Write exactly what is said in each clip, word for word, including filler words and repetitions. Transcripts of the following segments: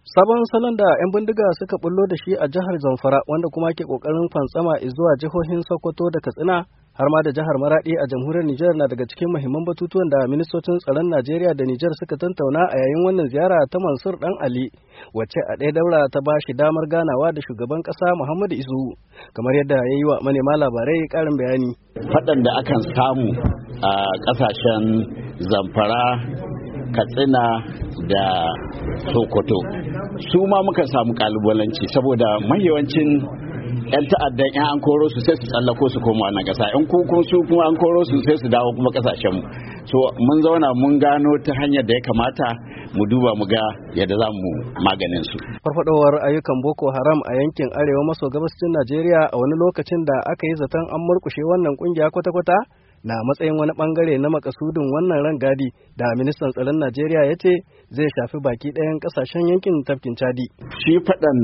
Sabon salon da 'yan bindiga suka bullo da shi a jihar Zamfara wanda kuma ke kokarin fantsama zuwa jihohin Sokoto da Katsina har ma da jihar Maradi a jamhuriyar Nijar na daga cikin muhimman batutuwan da ministocin tsaron Najeriya da Nijar suka tantauna a yayin wannan ziyara ta Mansur Dan Ali wacce a ɗaya daura ta ba shi damar ganawa da shugaban ƙasa Muhammadu Isu kamar yadda ya yi wa manema labarai ƙarin bayani. Faɗan da akan samu a ƙasashen Zamfara, Katsina da Sokoto su ma muka samu kalubalanci saboda mahiyawancin 'yan ta'addan 'yan an koro su sai su tsallako su koma wannan ƙasa, 'yan kuma su kuma an koro su sai su dawo kuma ƙasashen mu. So mun zauna mun gano ta hanyar da ya kamata mu duba mu ga yadda za mu maganin su. Farfadowar ayyukan Boko Haram a yankin arewa maso gabashin Najeriya a wani lokacin da aka yi zaton an murkushe wannan kungiya kwata-kwata na matsayin wani bangare na makasudin wannan rangadi da ministan tsaron Najeriya ya ce zai shafi baki ɗayan ƙasashen yankin tafkin Chadi. Shi faɗan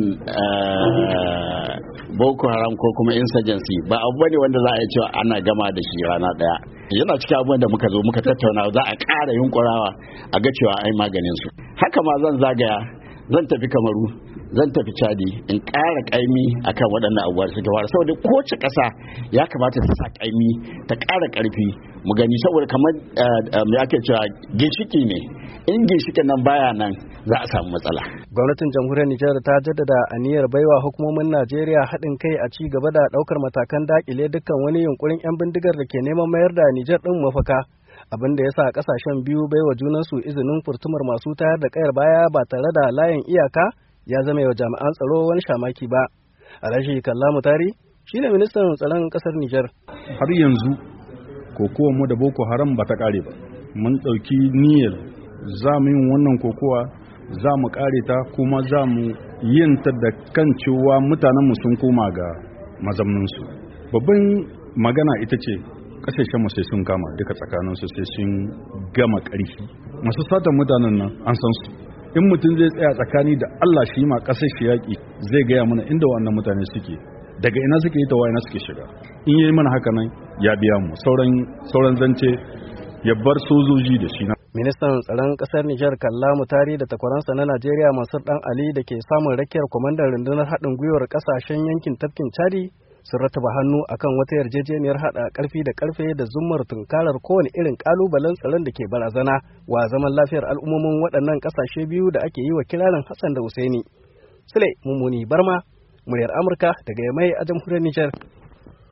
Boko Haram ko kuma insurgency ba abu bane wanda za a yi cewa ana gama da shi rana ɗaya. Yana cikin abubuwan da muka zo muka tattauna za a ƙara yunkurawa a ga cewa ai maganin su. Haka ma zan zagaya zan tafi Kamaru zan tafi Chadi in ƙara ƙaimi akan waɗannan abubuwa suke fara saboda kowace ƙasa ya kamata ta sa ƙaimi ta ƙara ƙarfi mu gani saboda kamar me ake cewa ginshiki ne in ginshikin nan baya nan za a samu matsala. Gwamnatin jamhuriyar Nijar ta jaddada aniyar baiwa hukumomin Najeriya haɗin kai a ci gaba da ɗaukar matakan daƙile dukkan wani yunkurin 'yan bindigar da ke neman mayar da Nijar ɗin mafaka. Abin da ya sa ƙasashen biyu baiwa junansu izinin furtumar masu tayar da ƙayar baya ba tare da layin iyaka ya zama wa jami'an tsaro wani shamaki ba. Alhaji Kalla Mutari shi ne ministan tsaron ƙasar Nijar. Har yanzu kokowar mu da Boko Haram ba ta ƙare ba. Mun ɗauki niyyar za mu yin wannan kokowa za mu ƙare ta kuma za mu yin ta da kan cewa mutanenmu sun koma ga mazamninsu. Babban magana ita ce ƙasashen mu sai sun kama duka tsakaninsu sai sun gama ƙarfi. Masu satan mutanen nan an san su. In mutum zai tsaya tsakani da Allah shi ma ƙasar shi yaƙi zai gaya mana inda wannan mutane suke daga ina suke yi ta ina suke shiga in yi mana haka nan ya biya mu sauran sauran zance ya bar sojoji da shi na. Ministan tsaron ƙasar Nijar Kalla Mutari da takwaransa na Najeriya Mansur Dan Ali da ke samun rakiyar kwamandan rundunar haɗin gwiwar ƙasashen yankin tafkin Chadi sun rattaba hannu akan wata yarjejeniyar hada karfi da karfe da zummar tunkarar kowane irin kalubalen tsaron da ke barazana wa zaman lafiyar al'ummomin waɗannan ƙasashe biyu da ake yi wa kirarin Hassan da Husaini. Sule Mummuni Barma, muryar Amurka daga Yamai a jamhuriyar Nijar.